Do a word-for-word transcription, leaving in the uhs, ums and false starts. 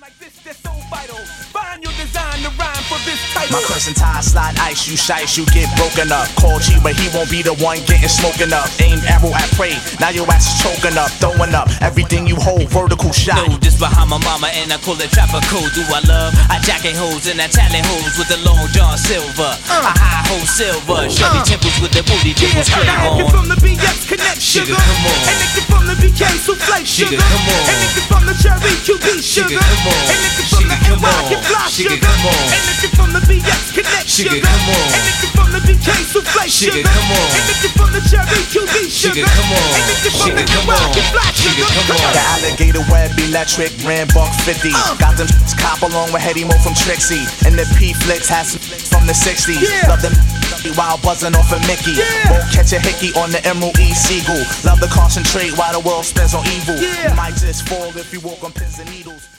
like this, they're so vital. Find your design to rhyme for this title. My cousin Ty slide ice, you shice, you get broken up. Call G, but he won't be the one getting smoking up. Aim arrow at prey, now your ass is choking up. Throwing up everything you hold, vertical shot. No, this behind my mama and I call it trapper code. Do I love? I jacking hoes and I talent hoes with the long John Silver. Uh. I high hole silver, shorty Uh. temples with the booty jiggles Yeah, clip I on. it from the B X Connect, sugar. Sugar, come on. And it from the B K Souffle, sugar. Sugar, come on. And it from the Cherry Q B, sugar. Sugar, come on. And it from the Sugar, come N Y on. Kid Fly, Sugar, sugar. come on. And it from the B X Connect, Sugar, sugar. come on. And it from the B K Souffle, sugar. Sugar, come on. And it from the Cherry Q B, sugar. Sugar, come on. And it from Sugar, the come N Y on. Kid Fly, Sugar, sugar. come on. The alligator web electric, ran buck fifty. Uh. Got them cop along with Hetty Mo from Trixie. And the P flicks has some from the sixties. Yeah. Love them while buzzing off of Mickey. Yeah. Won't catch a hickey on the Emerald E Seagull. Love to concentrate while the world spins on evil. Yeah. You might just fall if you walk on pins and needles.